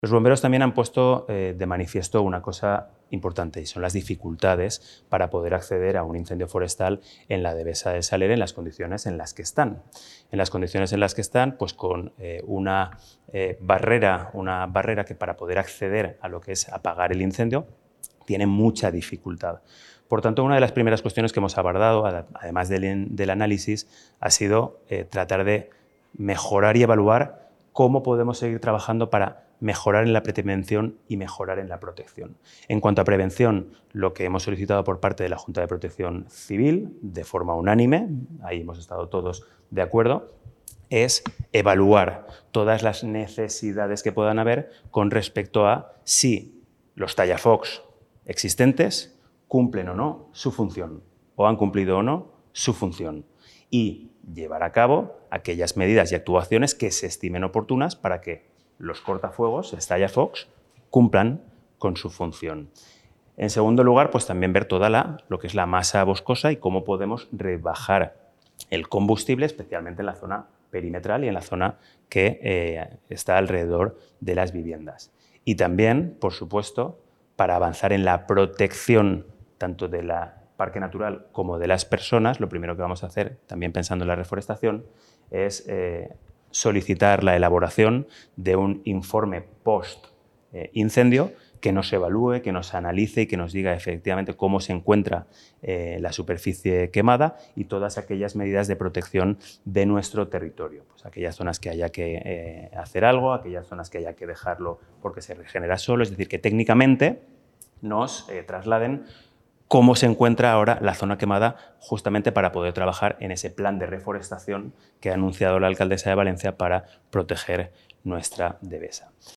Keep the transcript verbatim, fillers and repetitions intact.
Los bomberos también han puesto eh, de manifiesto una cosa importante y son las dificultades para poder acceder a un incendio forestal en la Devesa del Saler en las condiciones en las que están. En las condiciones en las que están, pues con eh, una, eh, barrera, una barrera que para poder acceder a lo que es apagar el incendio tiene mucha dificultad. Por tanto, una de las primeras cuestiones que hemos abordado, además del, del análisis, ha sido eh, tratar de mejorar y evaluar cómo podemos seguir trabajando para mejorar en la prevención y mejorar en la protección. En cuanto a prevención, lo que hemos solicitado por parte de la Junta de Protección Civil, de forma unánime, ahí hemos estado todos de acuerdo, es evaluar todas las necesidades que puedan haber con respecto a si los tallafocs existentes cumplen o no su función, o han cumplido o no su función, y llevar a cabo aquellas medidas y actuaciones que se estimen oportunas para que los cortafuegos, los tallafocs, cumplan con su función. En segundo lugar, pues también ver toda la, lo que es la masa boscosa y cómo podemos rebajar el combustible, especialmente en la zona perimetral y en la zona que eh, está alrededor de las viviendas. Y también, por supuesto, para avanzar en la protección tanto del parque natural como de las personas, lo primero que vamos a hacer, también pensando en la reforestación, es eh, solicitar la elaboración de un informe post-incendio que nos evalúe, que nos analice y que nos diga efectivamente cómo se encuentra eh, la superficie quemada y todas aquellas medidas de protección de nuestro territorio. Pues aquellas zonas que haya que eh, hacer algo, aquellas zonas que haya que dejarlo porque se regenera solo, es decir, que técnicamente nos eh, trasladen cómo se encuentra ahora la zona quemada justamente para poder trabajar en ese plan de reforestación que ha anunciado la alcaldesa de Valencia para proteger nuestra Devesa.